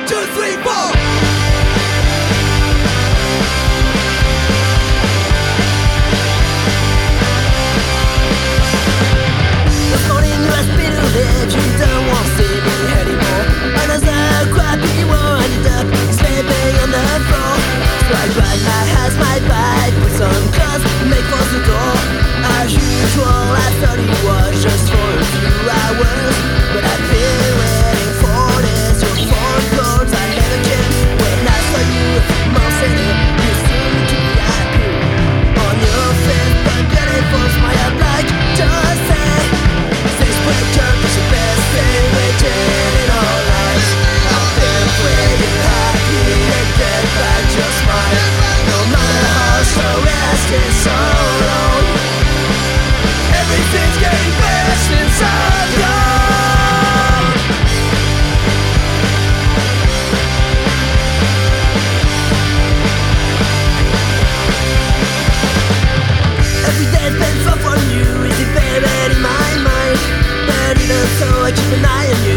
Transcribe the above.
2, 3, 4. This morning you asked me to leave, you don't want to see me anymore. Another crappy one, ended up sleeping on the floor. So I drive my house, my bike, put some clothes, make for the door. As usual, I thought it was just for a few hours, but I've been waiting for this. Your phone calls, I never came. When I saw you a few months later, you seemed to be happy. On your face, but beautiful smile, I'd like to say, this picture is the best thing we did in our lives. I've been waiting happy to get back your smile. No matter how stressed it's so long, everything's getting better since I'm gone. Every day's been far from you, is it buried in my mind? But even so, I keep an eye on you.